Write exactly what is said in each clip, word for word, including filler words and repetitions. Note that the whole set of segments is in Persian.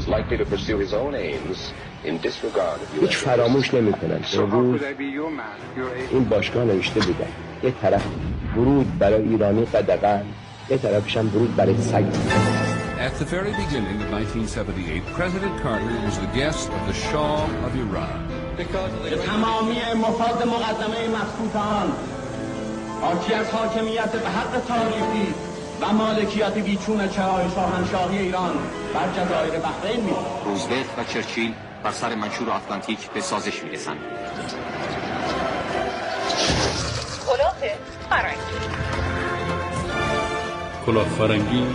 is likely to pursue his own aims in disregard of هیچ فراموش نمی‌کنن. امروز این باشگاه نوشته بودن یه طرف ورود برای ایرانی قدغن، یه طرفش هم ورود برای سگ. At the very beginning of nineteen seventy-eight, President Carter was the guest of the Shah of Iran. تمامی مفاد مقدمه مخصوصان حاکی از حاکمیت به حق تاریخی و مالکیت بیچون چرای شاهنشاهی ایران بر جزایر بحرین می روزولت و چرچیل بر سر منشور آتلانتیک به سازش میرسند. کلاه فرنگی کلاه فرنگی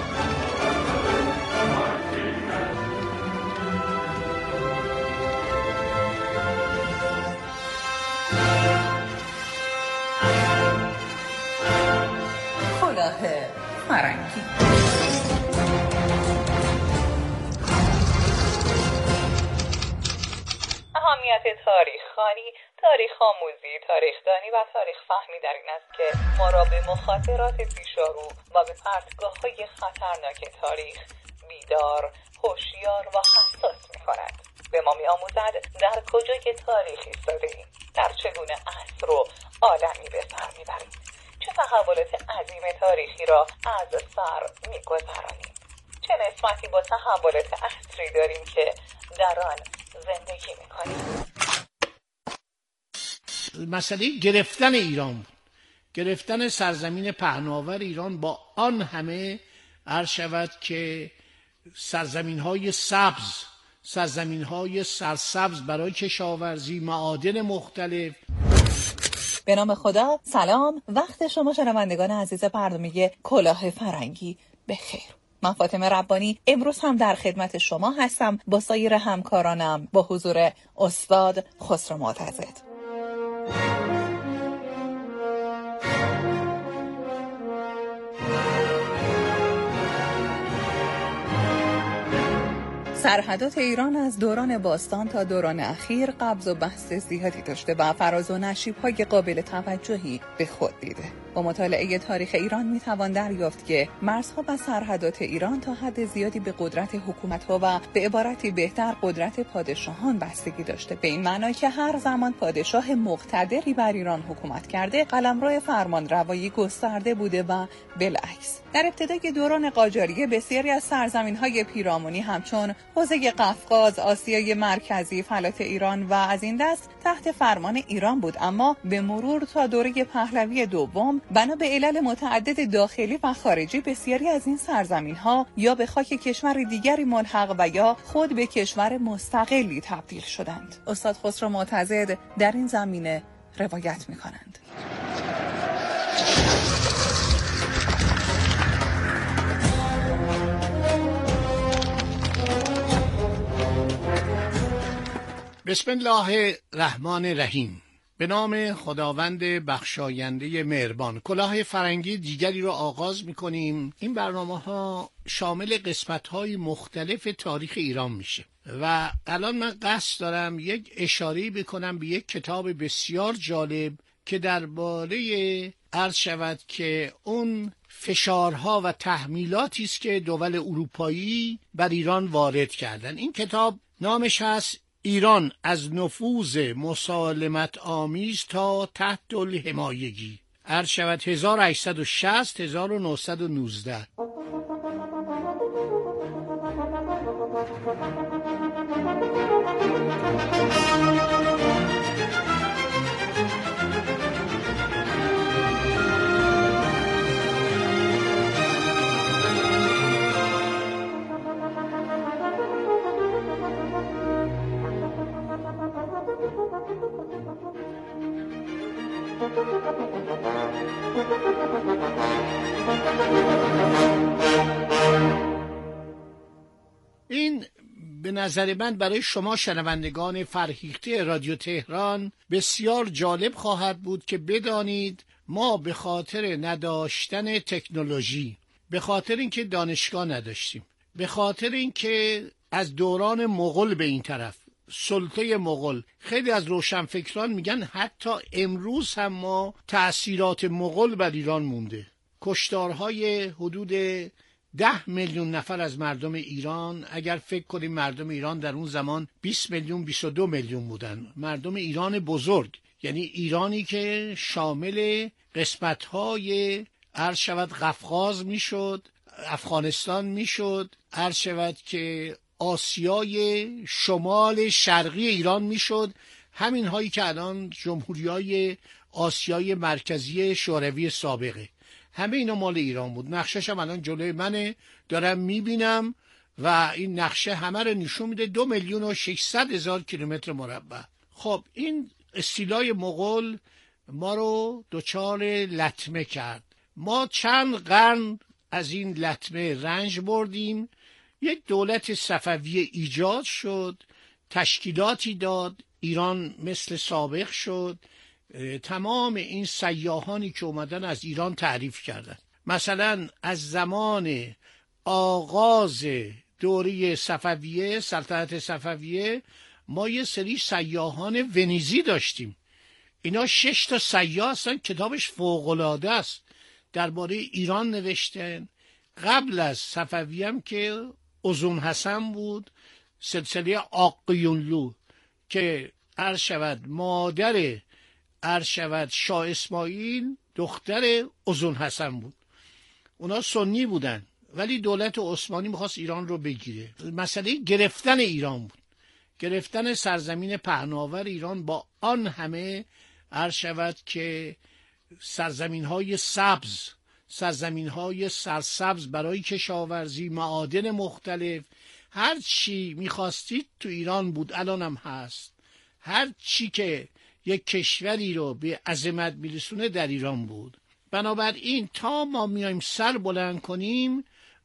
فرنگی اهمیت تاریخ خوانی، تاریخ آموزی، تاریخ دانی و تاریخ فهمی در این است که ما را به مخاطرات پیشارو و به پرتگاه‌های خطرناک تاریخ بیدار، هوشیار و حساس می‌کند. به ما می‌آموزد در کجای تاریخ ایستاده‌ایم، در چگونه عصر و عالمی به سر می‌بریم، چه تحولات عظیم تاریخی را از سر می‌گذرانیم، چه نسبتی با تحولات عصری داریم که در آن زندگی می‌کنیم. مسئله گرفتن ایران بود، گرفتن سرزمین پهناور ایران با آن همه عرض شود که سرزمین‌های سبز، سرزمین‌های سرسبز برای کشاورزی، معادن مختلف. به نام خدا، سلام، وقت شما شنوندگان عزیز برنامه کلاه فرنگی بخیر. من فاطمه ربانی امروز هم در خدمت شما هستم با سایر همکارانم با حضور استاد خسرو معتزد. سرحدات ایران از دوران باستان تا دوران اخیر قبض و بسط زیادی داشته و فراز و نشیب‌های قابل توجهی به خود دیده. با مطالعه تاریخ ایران میتوان دریافت که مرزها و سرحدات ایران تا حد زیادی به قدرت حکومت‌ها و به عبارتی بهتر قدرت پادشاهان بستگی داشته، به این معنی که هر زمان پادشاه مقتدری بر ایران حکومت کرده قلمرو فرمانروایی گسترده بوده و بالعکس. در ابتدای دوران قاجاریه بسیاری از سرزمین‌های پیرامونی همچون حوزه قفقاز، آسیای مرکزی، فلات ایران و از این دست تحت فرمان ایران بود، اما به مرور تا دوره پهلوی دوم بنا به علل متعدد داخلی و خارجی بسیاری از این سرزمین‌ها یا به خاک کشور دیگری ملحق و یا خود به کشور مستقلی تبدیل شدند. استاد خسرو معتزد در این زمینه روایت می‌کنند. بسم الله الرحمن الرحیم. به نام خداوند بخشاینده مهربان. کلاه فرنگی دیگری را آغاز می‌کنیم. این برنامه‌ها شامل قسمت‌های مختلف تاریخ ایران میشه و الان من قصد دارم یک اشاره بکنم به یک کتاب بسیار جالب که درباره عرض شود که اون فشارها و تحمیلاتی است که دول اروپایی بر ایران وارد کردن. این کتاب نامش هست ایران از نفوذ مسالمت آمیز تا تحت الحمایگی، عرض شود هزار و هشتصد و شصت تا هزار و نهصد و نوزده. این به نظر من برای شما شنوندگان فرهیخته رادیو تهران بسیار جالب خواهد بود که بدانید ما به خاطر نداشتن تکنولوژی، به خاطر اینکه دانشگاه نداشتیم، به خاطر اینکه از دوران مغول به این طرف سلطه مغول، خیلی از روشنفکران میگن حتی امروز هم ما تأثیرات مغول بر ایران مونده. کشتارهای حدود ده میلیون نفر از مردم ایران، اگر فکر کنیم مردم ایران در اون زمان بیست میلیون بیست و دو میلیون بودن، مردم ایران بزرگ، یعنی ایرانی که شامل قسمت‌های عرض شود قفقاز میشد، افغانستان میشد، عرض شود که آسیای شمال شرقی ایران میشد، همین هایی که الان جمهوری‌های آسیای مرکزی شوروی سابقه، همه اینا مال ایران بود. نقشه‌ش هم الان جلوی منه، دارم میبینم و این نقشه همه رو نشون میده. دو میلیون و ششصد هزار کیلومتر مربع. خب این استیلای مغول ما رو دچار لطمه کرد. ما چند قرن از این لطمه رنج بردیم. یک دولت صفوی ایجاد شد، تشکیلاتی داد، ایران مثل سابق شد. تمام این سیاحانی که اومدن از ایران تعریف کردن. مثلا از زمان آغاز دوره صفویه، سلطنت صفویه، ما یه سری سیاحان ونیزی داشتیم. اینا شش تا سیاح هستن، کتابش فوق‌العاده است، درباره ایران نوشتن. قبل از صفوی هم که اوزون حسن بود، سلسله آقیونلو که عرض شود مادر عرض شود شاه اسماعیل دختر اوزون حسن بود. اونا سنی بودن ولی دولت عثمانی میخواست ایران رو بگیره. مسئله گرفتن ایران بود، گرفتن سرزمین پهناور ایران با آن همه عرض شود که سرزمین های سبز، سرزمین های سرسبز برای کشاورزی، معادن مختلف، هر چی میخواستید تو ایران بود، الان هم هست. هر چی که یک کشوری رو به عظمت میرسونه در ایران بود. بنابراین تا ما میایم سر بلند کنیم،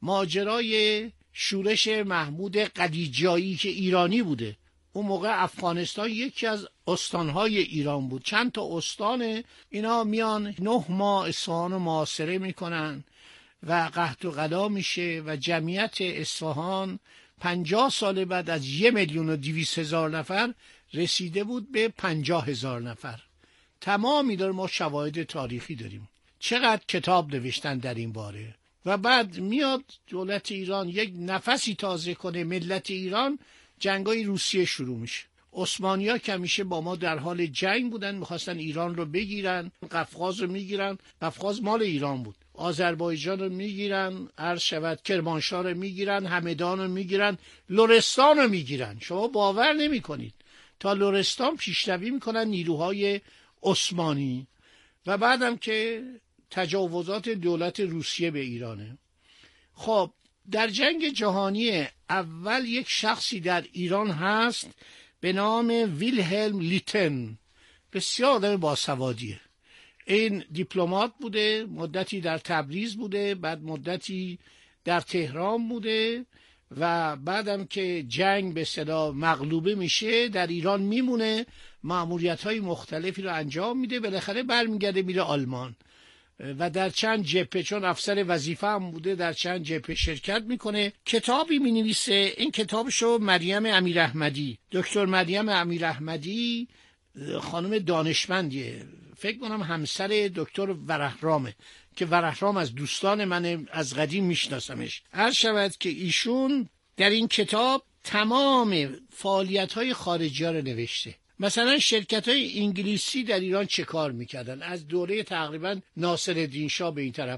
ماجرای شورش محمود قلیجایی که ایرانی بوده، اون موقع افغانستان یکی از استانهای ایران بود، چند تا استان، اینا میان نه ماه اصفهان رو محاصره میکنن و قحط و غلا میشه و جمعیت اصفهان پنجاه سال بعد از یه میلیون و دویست هزار نفر رسیده بود به پنجاه هزار نفر. تمامی داره، ما شواهد تاریخی داریم، چقدر کتاب نوشتن در این باره. و بعد میاد دولت ایران یک نفسی تازه کنه، ملت ایران، جنگای روسیه شروع میشه. عثمانی‌ها که همیشه با ما در حال جنگ بودن، میخواستن ایران رو بگیرن، قفقاز رو میگیرن، قفقاز مال ایران بود، آذربایجان رو میگیرن، عرض شود کرمانشاه رو میگیرن، همدان رو میگیرن، لرستان رو میگیرن. شما باور نمی کنید تا لرستان پیشروی میکنن نیروهای عثمانی. و بعدم که تجاوزات دولت روسیه به ایرانه. خب در جنگ جهانی اول یک شخصی در ایران هست به نام ویلهلم لیتن، بسیار آدم باسوادیه. این دیپلمات بوده، مدتی در تبریز بوده، بعد مدتی در تهران بوده و بعدم که جنگ به اصطلاح مغلوبه میشه در ایران میمونه، مأموریت‌های مختلفی رو انجام میده، بالاخره برمیگرده میره آلمان و در چند جبهه، چون افسر وظیفه هم بوده، در چند جبهه شرکت میکنه. کتابی مینویسه، این کتابشو مریم امیراحمدی، دکتر مریم امیراحمدی، خانم دانشمندیه، فکر کنم همسر دکتر ورهرامه که ورهرام از دوستان من از قدیم میشناسمش. هر شود که ایشون در این کتاب تمام فعالیت‌های خارجی ها رو نوشته. مثلا شرکت‌های انگلیسی در ایران چه کار میکردن از دوره تقریبا ناصرالدین شاه به این طرف.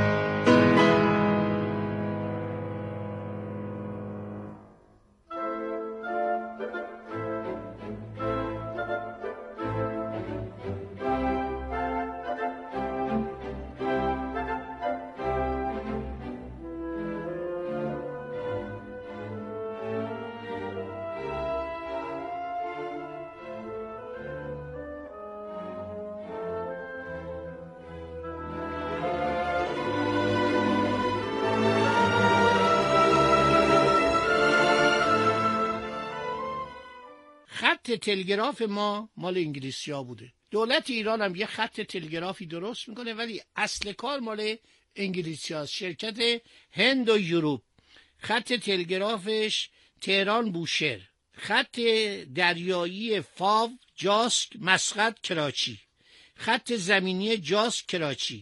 خط تلگراف ما مال انگلیسی ها بوده. دولت ایران هم یه خط تلگرافی درست میکنه ولی اصل کار مال انگلیسی هاست. شرکت هند و یوروپ، خط تلگرافش تهران بوشهر، خط دریایی فاو جاسک مسقط کراچی، خط زمینی جاسک کراچی،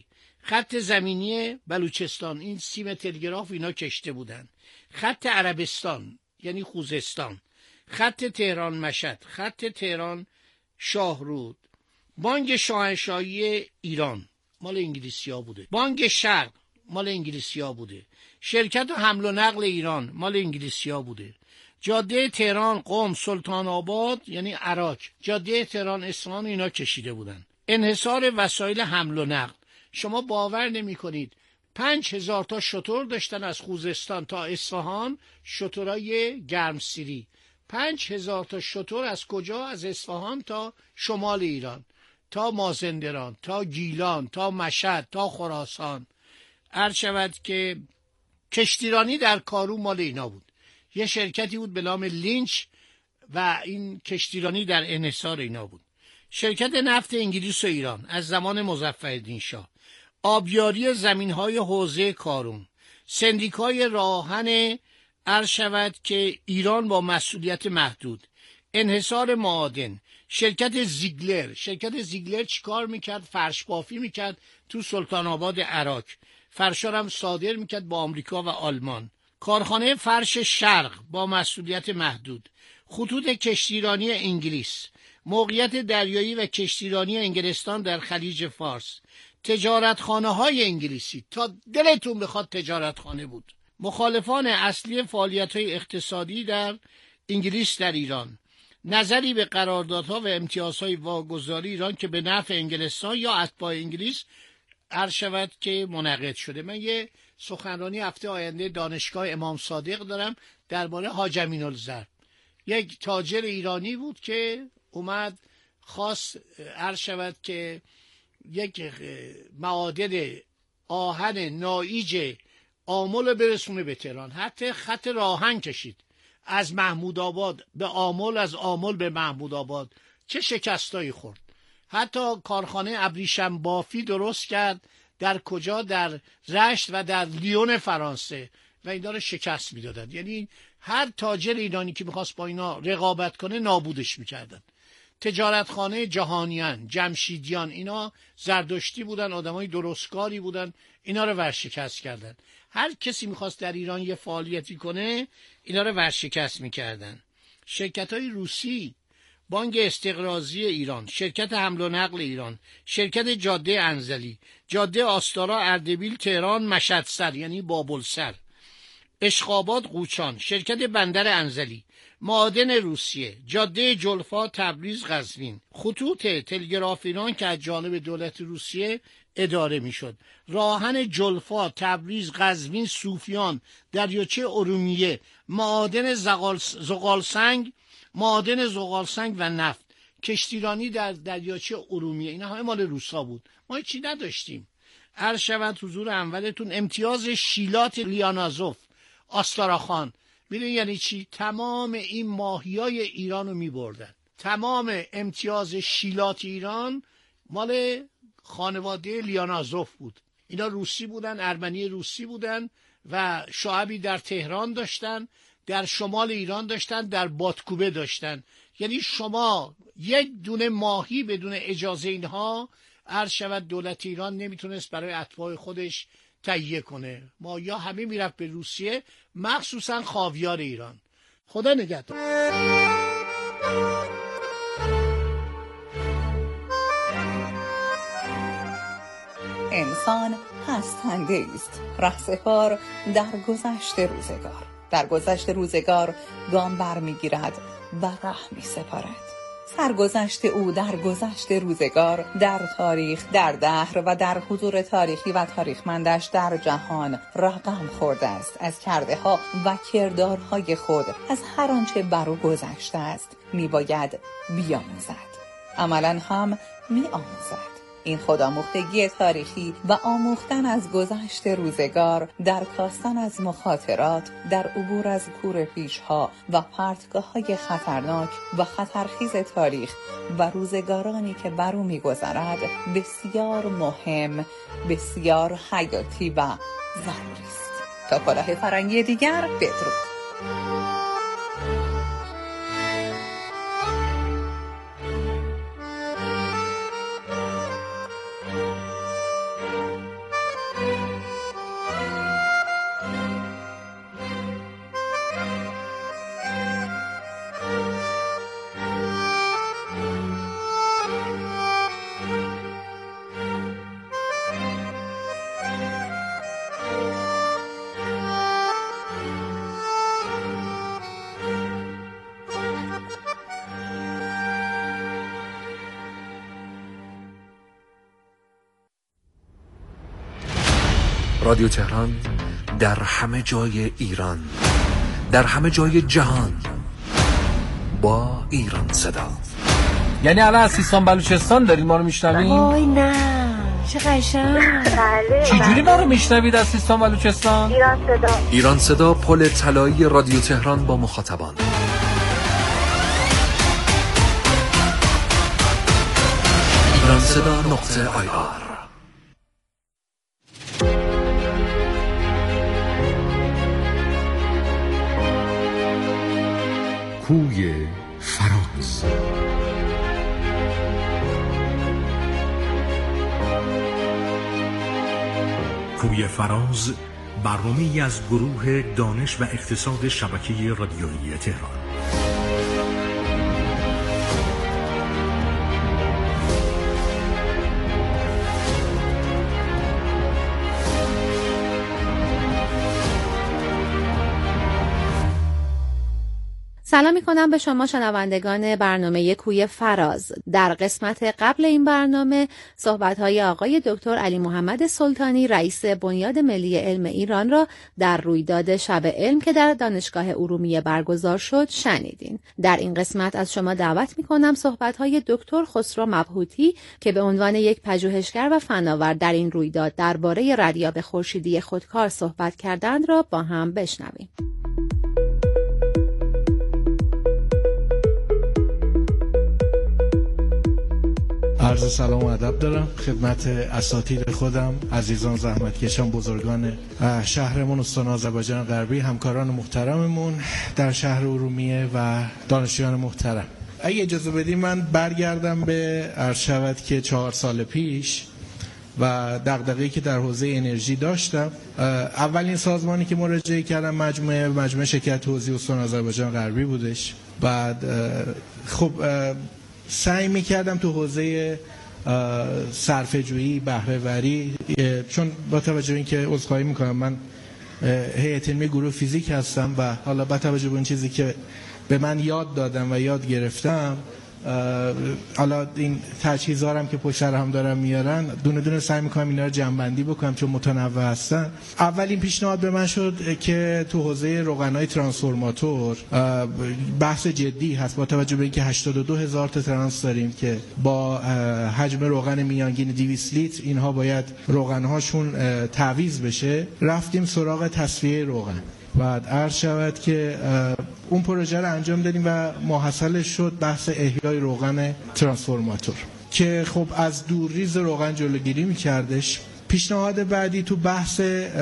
خط زمینی بلوچستان، این سیم تلگراف اینا کشته بودن. خط عربستان یعنی خوزستان، خط تهران مشهد، خط تهران شاهرود، بانک شاهنشاهی ایران مال انگلیسی‌ها بوده، بانک شرق مال انگلیسی‌ها بوده، شرکت حمل و نقل ایران مال انگلیسی‌ها بوده، جاده تهران قم سلطان آباد یعنی عراق، جاده تهران اصفهان اینا کشیده بودن. انحصار وسایل حمل و نقل، شما باور نمی کنید پنج هزار تا شتر داشتن از خوزستان تا اصفهان، شترای گرمسیری. پنج هزار تا شتر از کجا؟ از اصفهان تا شمال ایران، تا مازندران، تا گیلان، تا مشهد، تا خراسان. عرض شود که کشتیرانی در کارو مال اینا بود. یه شرکتی بود به نام لینچ و این کشتیرانی در انحصار اینا بود. شرکت نفت انگلیس و ایران از زمان مظفرالدین شاه، آبیاری زمین‌های حوزه کارون، سندیکای راهن عرض شود که ایران با مسئولیت محدود، انحصار معادن، شرکت زیگلر. شرکت زیگلر چیکار میکرد؟ فرش بافی میکرد تو سلطان آباد عراق، فرشا هم صادر میکرد با آمریکا و آلمان. کارخانه فرش شرق با مسئولیت محدود، خطوط کشتیرانی انگلیس، موقعیت دریایی و کشتیرانی انگلستان در خلیج فارس، تجارتخانه های انگلیسی، تا دلتون بخواد تجارتخانه بود. مخالفان اصلی فعالیت های اقتصادی در انگلیس در ایران، نظری به قراردادها و امتیازهای واگذاری ایران که به نفع انگلستان یا اتباع انگلیس عرض شود که منعقد شده. من یه سخنرانی هفته آینده دانشگاه امام صادق دارم درباره حاج امین الزرب. یک تاجر ایرانی بود که اومد خواست عرض شود که یک معادن آهن نایج آمل برسونه به تهران، حتی خط راهن کشید از محمود آباد به آمل، از آمل به محمود آباد. چه شکستایی خورد. حتی کارخانه ابریشم بافی درست کرد در کجا؟ در رشت و در لیون فرانسه و اینا رو شکست میدادن. یعنی هر تاجر ایرانی که میخواست با اینا رقابت کنه نابودش میکردن. تجارتخانه جهانیان، جمشیدیان، اینا زردشتی بودن، آدمای درستکاری بودن، اینا رو ورشکست کردن. هر کسی میخواست در ایران یه فعالیتی کنه اینا رو ورشکست میکردن. شرکت‌های روسی، بانک استقراضی ایران، شرکت حمل و نقل ایران، شرکت جاده انزلی، جاده آستارا اردبیل تهران مشهدسر یعنی بابلسر، اشخاباد قوچان، شرکت بندر انزلی، معادن روسیه، جاده جلفا تبریز قزوین، خطوط تلگراف ایران که از جانب دولت روسیه اداره میشد، راهن جلفا تبریز قزوین صوفیان، دریاچه ارومیه، معادن زغالسنگ، معادن زغالسنگ و نفت، کشتیرانی در دریاچه ارومیه. اینا همه مال روسا بود. ما چی نداشتیم. عرض شود حضور اولتون امتیاز شیلات لیانازوف، آستاراخان. میدونی یعنی چی؟ تمام این ماهیای ایران رو میبردن. تمام امتیاز شیلات ایران مال خانواده لیانازوف بود. اینا روسی بودن، ارمنی روسی بودن و شعبی در تهران داشتن، در شمال ایران داشتن، در بادکوبه داشتن. یعنی شما یک دونه ماهی بدون اجازه اینها عرض شود دولت ایران نمیتونست برای اتباع خودش تهیه کنه. ما یا همه میرفت به روسیه، مخصوصا خاویار ایران. خدا نگهدار. انسان هستنده است، رهسپار در گذشت روزگار. در گذشت روزگار گام بر میگیرد و ره می سپارد. سرگذشت او در گذشت روزگار، در تاریخ، در دهر و در حضور تاریخی و تاریخمندش در جهان رقم خورده است. از کرده ها و کردارهای خود، از هر آنچه بر او گذشته است میباید بیاموزد. عملاً هم میآموزد. این خودآموختگی تاریخی و آموختن از گذشت روزگار، در کاستن از مخاطرات، در عبور از کوره پیش‌ها و پرتگاه‌های خطرناک و خطرخیز تاریخ و روزگارانی که بر او می‌گذرد بسیار مهم، بسیار حیاتی و ضروری است. تا کلاه فرنگی دیگر، بدرود. رادیو تهران در همه جای ایران، در همه جای جهان، با ایران صدا. یعنی الان از سیستان بلوچستان دارید ما رو میشنوید؟ وای نه چه قشنگ. بله. چجوری ما رو میشنوید از سیستان بلوچستان؟ ایران صدا. ایران صدا، پل طلایی رادیو تهران با مخاطبان. ایران صدا نقطه آی آر. کوی فراز. کوی فراز برنامه‌ای از گروه دانش و اقتصاد شبکه رادیویی تهران. سلام می‌کنم به شما شنوندگان برنامه کوی فراز. در قسمت قبل این برنامه صحبت‌های آقای دکتر علی محمد سلطانی رئیس بنیاد ملی علم ایران را در رویداد شب علم که در دانشگاه ارومیه برگزار شد شنیدین. در این قسمت از شما دعوت می‌کنم صحبت‌های دکتر خسرو مبهوتی که به عنوان یک پژوهشگر و فناور در این رویداد درباره ردیاب خورشیدی خودکار صحبت کردند را با هم بشنویم. عرض سلام و ادب دارم خدمت اساتید خودم، عزیزان زحمتکشان، بزرگان شهرمون استان آذربایجان غربی، همکاران محترممون در شهر ارومیه و دانشجویان محترم. اگه اجازه بدید من برگردم به عرض شود که چهار سال پیش و دغدغه‌ای که در حوزه انرژی داشتم. اولین سازمانی که مراجعه کردم مجموعه مجموعه شرکت توزیع استان آذربایجان غربی بودش. بعد خب سعی میکردم تو حوزه صرفه‌جویی، بهره‌وری، چون با توجه به اینکه عذرخواهی میکنم من هیئت علمی گروه فیزیک هستم و حالا با توجه به اون چیزی که به من یاد دادم و یاد گرفتم، حالا این تجهیزا هم که پشت سر هم دارم میارن دونه دونه سعی میکنم اینا رو جمع‌بندی بکنم چون متنوع هستن. اولین پیشنهاد به من شد که تو حوزه روغنای ترانسفورماتور بحث جدی هست با توجه به اینکه هشتاد و دو هزار تا ترانس داریم که با حجم روغن میانگین دویست لیتر اینها باید روغنهاشون تعویض بشه. رفتیم سراغ تصفیه روغن. بعد عرض شود که اون پروژه رو انجام دادیم و محصلش شد بحث احیای روغن ترانسفورماتور که خب از دورریز روغن جلوگیری می‌کردش. پیشنهاد بعدی تو بحث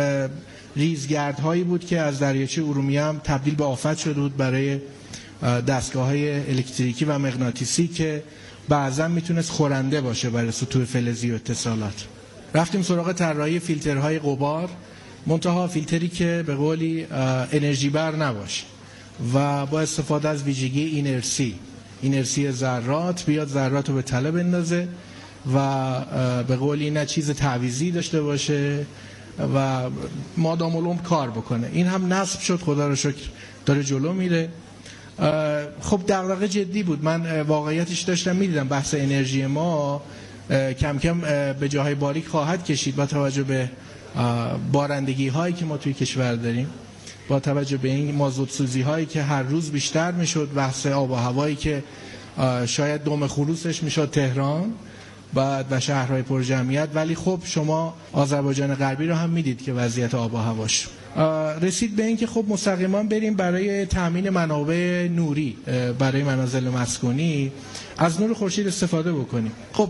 ریزگردهایی بود که از دریاچه ارومیه هم تبدیل به آفت شده بود برای دستگاه‌های الکتریکی و مغناطیسی که بعضا میتونست خورنده باشه برای سطوح فلزی و اتصالات. رفتیم سراغ طراحی فیلترهای غبار، منتها فیلتری که به قولی انرژی بر نباشه و با استفاده از ویژگی اینرسی اینرسی ذرات بیاد ذرات رو به تله بندازه و به قولی نه چیز تعویضی داشته باشه و مادام العمر کار بکنه. این هم نصب شد، خدا رو شکر داره جلو میره. خب دغدغه جدی بود. من واقعیتش داشتم میدیدم بحث انرژی ما کم کم به جاهای باریک خواهد کشید با توجه به بارندگی هایی که ما توی کشور داریم، با توجه به این مازوت سوزی هایی که هر روز بیشتر میشد، بحث آب و هوایی که شاید دوم خروسش میشد تهران بعد و شهرهای پر جمعیت. ولی خب شما آذربایجان غربی رو هم میدید که وضعیت آب و هواش رسید به این که خب مستقیما بریم برای تامین منابع نوری برای منازل مسکونی از نور خورشید استفاده بکنیم. خب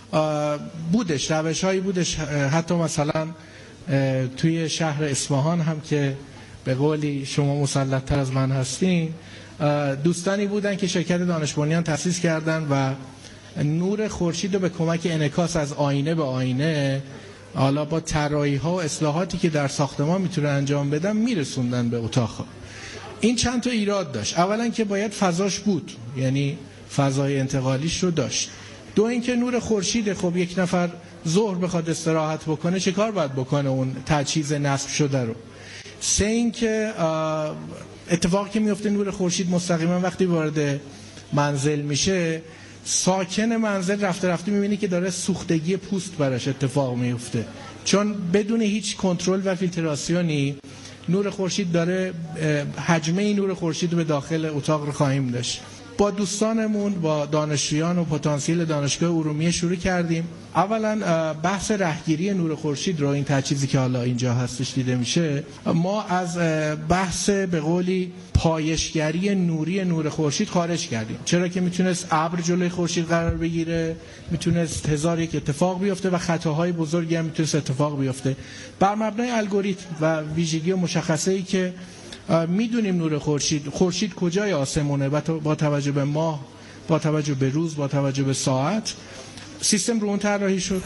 بودش روش هایی بودش، حتی مثلا توی شهر اصفهان هم که به قولی شما مسلط تر از من هستین، دوستانی بودن که شرکت دانش بنیان تأسیس کردن و نور خورشید رو به کمک انعکاس از آینه به آینه حالا با طراحی ها و اصلاحاتی که در ساختمان میتونه انجام بدن میرسوندن به اتاق. این چند تا ایراد داشت. اولا که باید فضاش بود، یعنی فضای انتقالیش رو داشت. دو اینکه نور خورشید، خب یک نفر ظهر بخواد استراحت بکنه چه کار باید بکنه اون تجهیز نصب شده رو. سه اینکه اتفاقی که میفته نور خورشید مستقیما وقتی وارد منزل میشه، ساکن منزل رفته رفته میبینی که داره سوختگی پوست براش اتفاق میفته، چون بدون هیچ کنترل و فیلتراسیونی نور خورشید داره حجمه نور خورشید رو به داخل اتاق رو خواهیم داشت. با دوستانمون با دانشجویان و پتانسیل دانشگاه ارومیه شروع کردیم. اولا بحث رهگیری نور خورشید رو، این تجهیزی که حالا اینجا هستش دیده میشه، ما از بحث به قولی پایشگری نوری نور خورشید خارج کردیم، چرا که میتونست ابر جلوی خورشید قرار بگیره، میتونست هزار یک اتفاق بیفته و خطاهای بزرگی هم میتونست اتفاق بیفته. بر مبنای الگوریتم و ویژگی مشخصه‌ای که میدونیم نور خورشید خورشید کجای آسمونه با توجه به ماه، با توجه به روز، با توجه به ساعت، سیستم رو اون طراحی شد.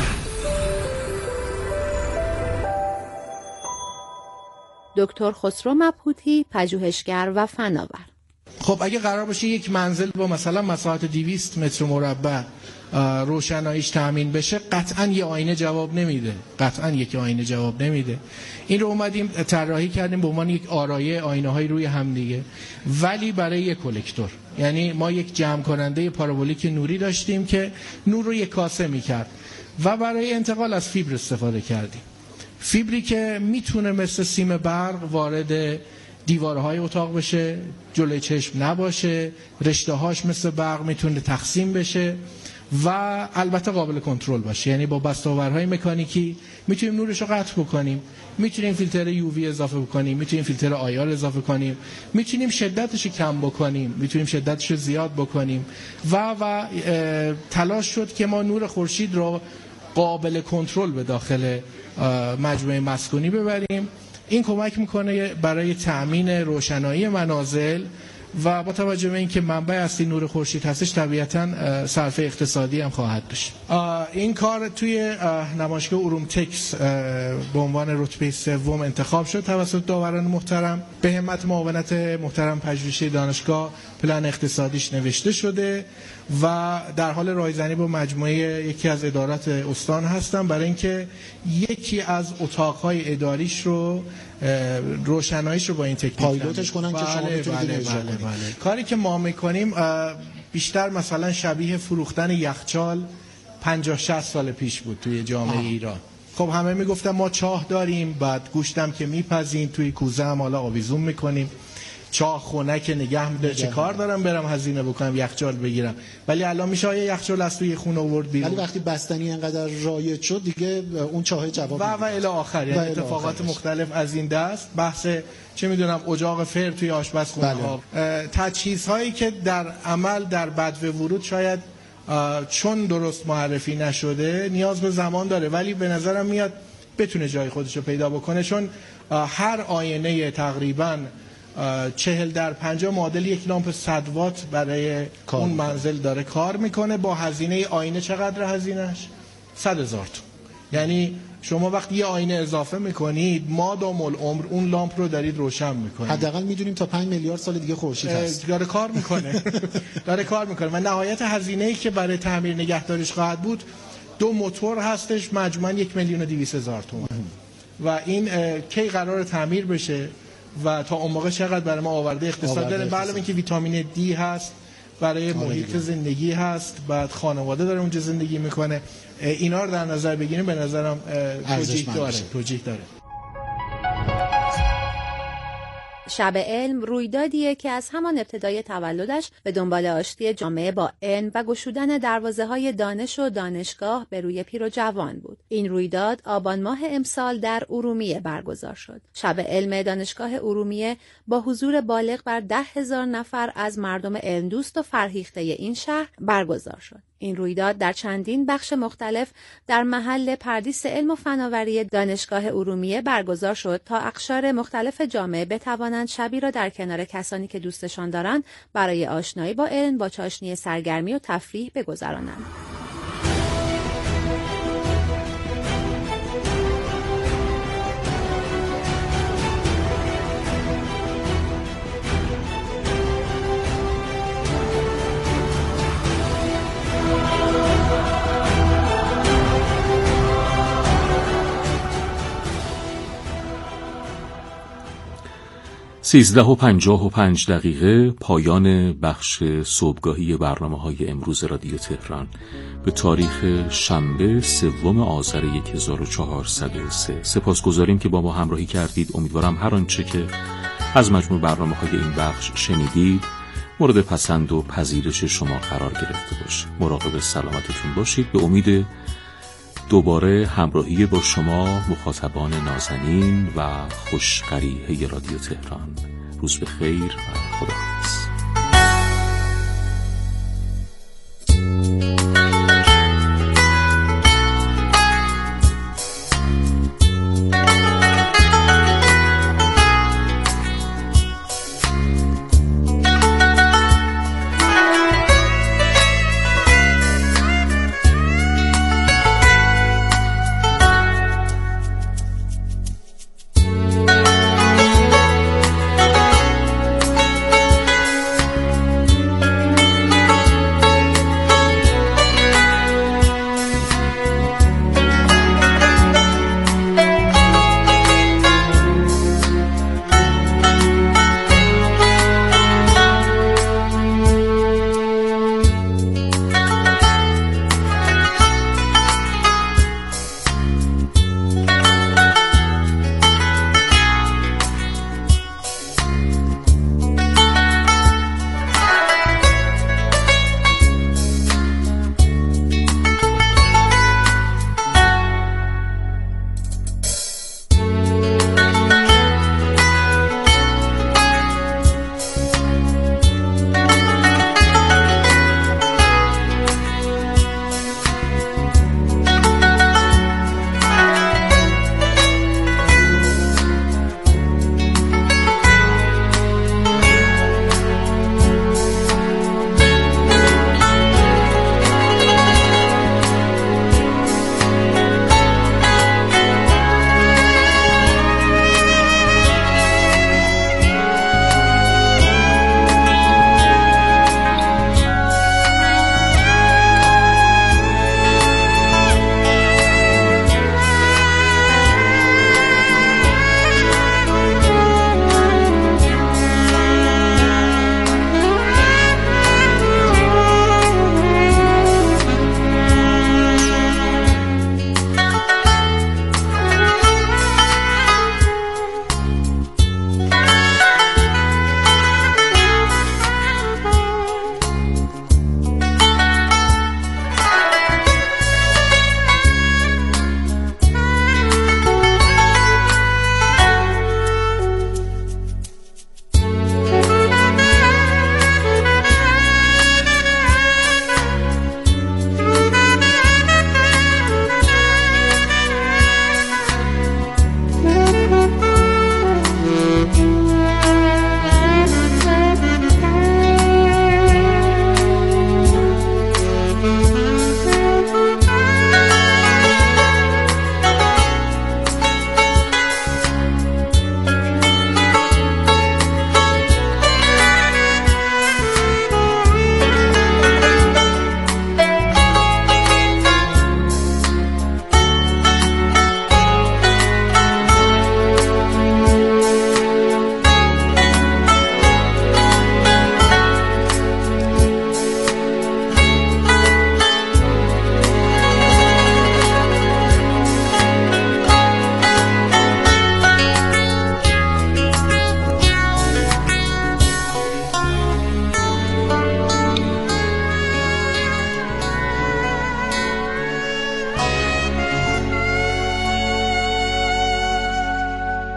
دکتر خسرو مبهوتی، پژوهشگر و فناور. خب اگه قرار باشه یک منزل با مثلا مساحت دویست متر مربع روشناییش تامین بشه، قطعاً یه آینه جواب نمیده، قطعاً یک آینه جواب نمیده. این رو اومدیم طراحی کردیم به عنوان یک آرایه آینه‌های روی هم دیگه، ولی برای یک کلکتور. یعنی ما یک جمع کننده پارابولیک نوری داشتیم که نور رو یک کاسه میکرد و برای انتقال از فیبر استفاده کردیم. فیبری که میتونه مثل سیم برق وارد دیوارهای اتاق بشه، جلوی چشم نباشه، رشته‌هاش مثل برق میتونه تقسیم بشه و البته قابل کنترل باشه. یعنی با بسته‌آورهای مکانیکی میتونیم نورش رو قطع بکنیم، میتونیم فیلتر یو وی اضافه بکنیم، میتونیم فیلتر آی آر اضافه کنیم، میتونیم شدتش رو کم بکنیم، میتونیم شدتش رو زیاد بکنیم و و تلاش شد که ما نور خورشید رو قابل کنترل به داخل مجموعه مسکونی ببریم. این کمک میکنه برای تأمین روشنایی منازل و با توجه به اینکه منبع اصلی نور خورشید هستش طبیعتاً صرفه اقتصادی هم خواهد داشت. این کار توی نمایشگاه اروم تکس به عنوان رتبه سوم انتخاب شد توسط داوران محترم. به همت معاونت محترم پژوهشی دانشگاه پلن اقتصادیش نوشته شده و در حال رایزنی با مجموعه یکی از ادارات استان هستم برای اینکه یکی از اتاقهای اداریش رو روشناییش رو با این تکنیک پایلوتش کنن که شما بتونید اجرا کنید. کاری که ما میکنیم بیشتر مثلا شبیه فروختن یخچال پنجاه شصت سال پیش بود توی جامعه آه. ایران. خب همه میگفتن ما چاه داریم، بعد گوشتم که میپزیم توی کوزه هم حالا آویزون میکنیم، چاه خنک نگه میداره، چه کار دارم برم هزینه بکنم یخچال بگیرم. ولی الان میشه آیه یخچال از توی خونه آورد بیرون. ولی وقتی بستنی انقدر رایج شد دیگه اون چاه جواب و و الی آخر، یعنی اتفاقات مختلف از این دست، بحث چه میدونم اجاق فر توی آشپزخونه ها، تجهیزهایی که در عمل در بدو ورود شاید چون درست معرفی نشده نیاز به زمان داره، ولی به نظرم میاد بتونه جای خودش رو پیدا بکنه، چون هر آینه تقریباً چهل در پنجاه معادل یک لامپ صد وات برای اون منزل داره کار میکنه. با هزینه آینه چقدر هزینهش؟ صد هزار تومان. یعنی شما وقتی یه آینه اضافه میکنید مادام العمر اون لامپ رو دارید روشن میکنید. حداقل میدونیم تا پنج میلیارد سال دیگه خورشید هست. داره کار میکنه. داره کار میکنه و نهایت هزینه‌ای که برای تعمیر نگهداریش خواهد بود دو موتور هستش، مجموعاً یک میلیون و دویست هزار تومان. و این کی قرار تعمیر بشه و تا اون موقع چقدر برای ما آورده اقتصاد داره. علاوه اینکه ویتامین دی هست، برای محیط زندگی هست، بعد خانواده داره اونجا زندگی میکنه. اینا رو در نظر بگیریم به نظرم توجیه داره توجیه داره. شب علم رویدادیه که از همان ابتدای تولدش به دنبال آشتی جامعه با علم و گشودن دروازه‌های دانش و دانشگاه به روی پیر و جوان بود. این رویداد آبان ماه امسال در ارومیه برگزار شد. شب علم دانشگاه ارومیه با حضور بالغ بر ده هزار نفر از مردم علم دوست و فرهیخته این شهر برگزار شد. این رویداد در چندین بخش مختلف در محل پردیس علم و فناوری دانشگاه ارومیه برگزار شد تا اقشار مختلف جامعه بتوانند شبی را در کنار کسانی که دوستشان دارند برای آشنایی با علم با چاشنی سرگرمی و تفریح بگذرانند. سیزده و پنجاه و پنج دقیقه پایان بخش صبحگاهی برنامه‌های امروز رادیو تهران به تاریخ شنبه سوم آذر هزار و چهارصد و سه. سپاسگزاریم که با ما همراهی کردید. امیدوارم هر آنچه که از مجموع برنامه‌های این بخش شنیدید مورد پسند و پذیرش شما قرار گرفته باشه. مراقب سلامتتون باشید. به امید دوباره همراهی با شما مخاطبان نازنین و خوشقریحه رادیو تهران. روز بخیر و خداحافظ.